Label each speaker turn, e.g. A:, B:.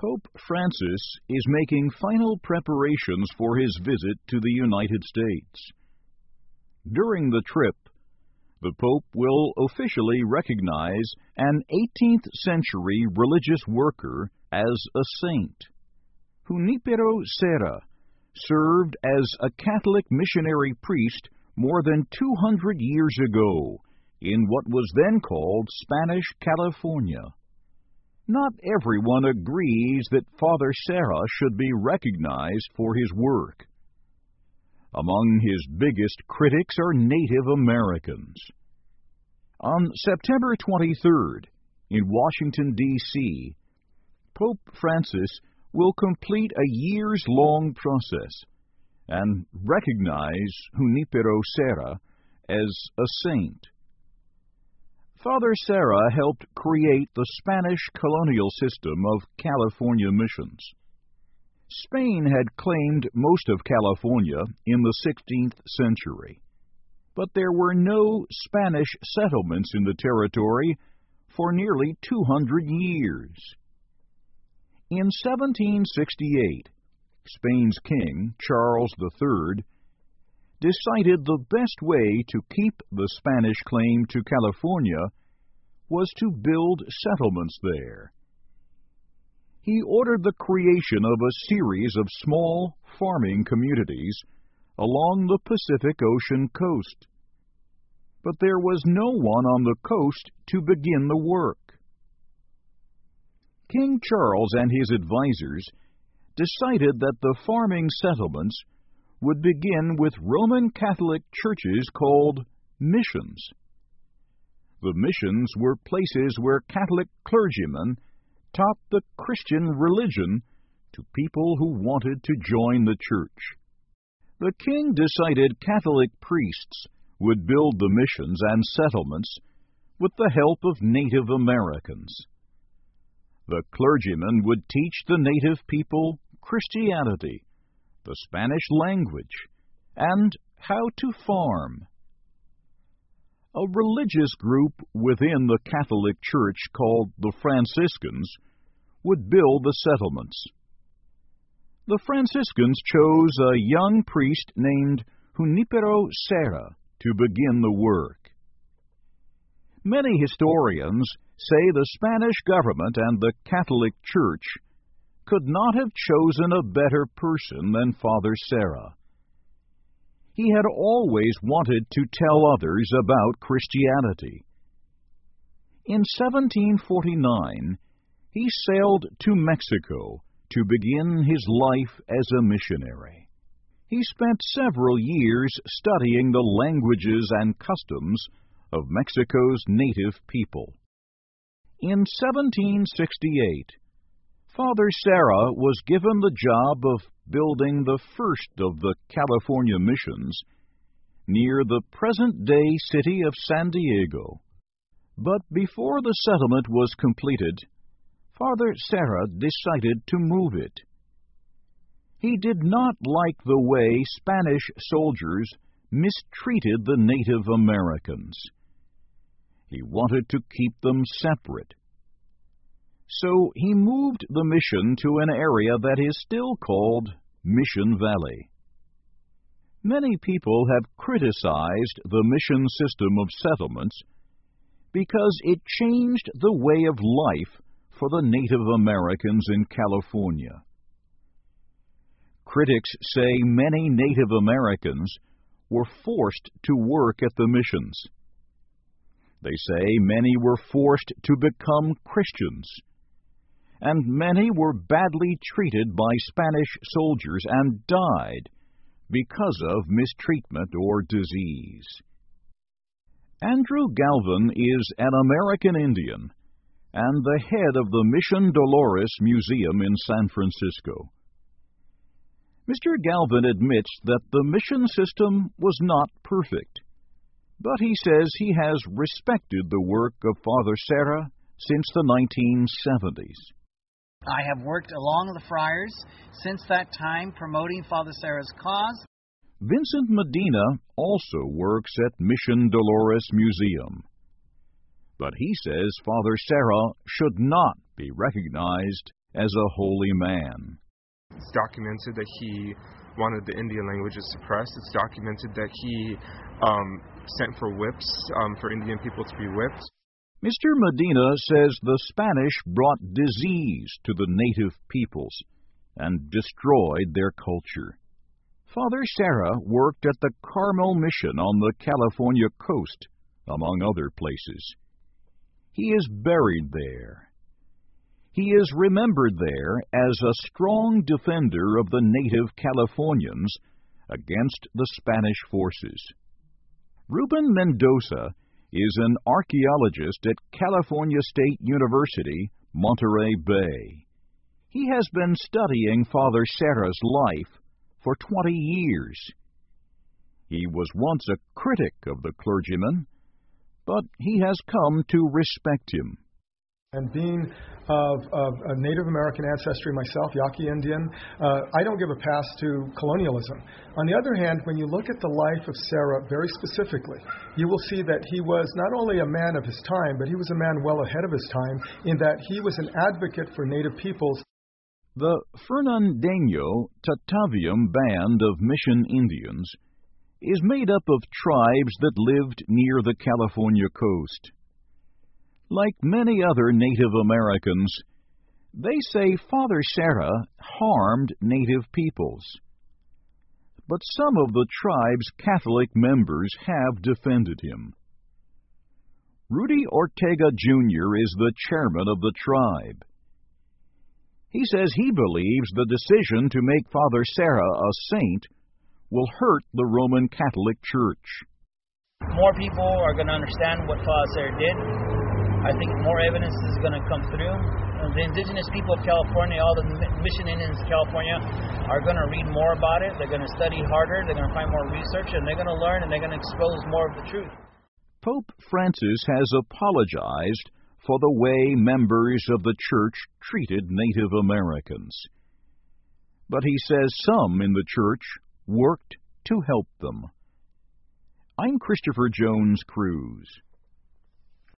A: Pope Francis is making final preparations for his visit to the United States. During the trip, the Pope will officially recognize an 18th century religious worker as a saint. Junipero Serra served as a Catholic missionary priest more than 200 years ago in what was then called Spanish California. Not everyone agrees that Father Serra should be recognized for his work. Among his biggest critics are Native Americans. On September 23rd, in Washington, D.C., Pope Francis will complete a years-long process and recognize Junipero Serra as a saint. Father Serra helped create the Spanish colonial system of California missions. Spain had claimed most of California in the 16th century, but there were no Spanish settlements in the territory for nearly 200 years. In 1768, Spain's king, Charles III, decided the best way to keep the Spanish claim to California was to build settlements there. He ordered the creation of a series of small farming communities along the Pacific Ocean coast. But there was no one on the coast to begin the work. King Charles and his advisers decided that the farming settlements would begin with Roman Catholic churches called missions. The missions were places where Catholic clergymen taught the Christian religion to people who wanted to join the church. The king decided Catholic priests would build the missions and settlements with the help of Native Americans. The clergymen would teach the native people Christianity, the Spanish language, and how to farm. A religious group within the Catholic Church called the Franciscans would build the settlements. The Franciscans chose a young priest named Junipero Serra to begin the work. Many historians say the Spanish government and the Catholic Church could not have chosen a better person than Father Serra. He had always wanted to tell others about Christianity. In 1749, he sailed to Mexico to begin his life as a missionary. He spent several years studying the languages and customs of Mexico's native people. In 1768, Father Serra was given the job of building the first of the California missions near the present-day city of San Diego. But before the settlement was completed, Father Serra decided to move it. He did not like the way Spanish soldiers mistreated the Native Americans. He wanted to keep them separate. So he moved the mission to an area that is still called Mission Valley. Many people have criticized the mission system of settlements because it changed the way of life for the Native Americans in California. Critics say many Native Americans were forced to work at the missions. They say many were forced to become Christians, and many were badly treated by Spanish soldiers and died because of mistreatment or disease. Andrew Galvin is an American Indian and the head of the Mission Dolores Museum in San Francisco. Mr. Galvin admits that the mission system was not perfect, but he says he has respected the work of Father Serra since the 1970s.
B: I have worked along the friars since that time promoting Father Serra's cause.
A: Vincent Medina also works at Mission Dolores Museum, but he says Father Serra should not be recognized as a holy man.
C: It's documented that he wanted the Indian languages suppressed. It's documented that he sent for whips, for Indian people to be whipped.
A: Mr. Medina says the Spanish brought disease to the native peoples and destroyed their culture. Father Serra worked at the Carmel Mission on the California coast, among other places. He is buried there. He is remembered there as a strong defender of the native Californians against the Spanish forces. Ruben Mendoza is an archaeologist at California State University, Monterey Bay. He has been studying Father Serra's life for 20 years. He was once a critic of the clergyman, but he has come to respect him.
D: And being of a Native American ancestry myself, Yaqui Indian, I don't give a pass to colonialism. On the other hand, when you look at the life of Serra very specifically, you will see that he was not only a man of his time, but he was a man well ahead of his time in that he was an advocate for Native peoples.
A: The Fernandeño Tataviam band of Mission Indians is made up of tribes that lived near the California coast. Like many other Native Americans, they say Father Serra harmed Native peoples. But some of the tribe's Catholic members have defended him. Rudy Ortega Jr. is the chairman of the tribe. He says he believes the decision to make Father Serra a saint will hurt the Roman Catholic Church.
E: More people are going to understand what Father Serra did. I think more evidence is going to come through. The indigenous people of California, all the Mission Indians of California, are going to read more about it. They're going to study harder. They're going to find more research, and they're going to learn, and they're going to expose more of the truth.
A: Pope Francis has apologized for the way members of the Church treated Native Americans. But he says some in the Church worked to help them. I'm Christopher Jones Cruz.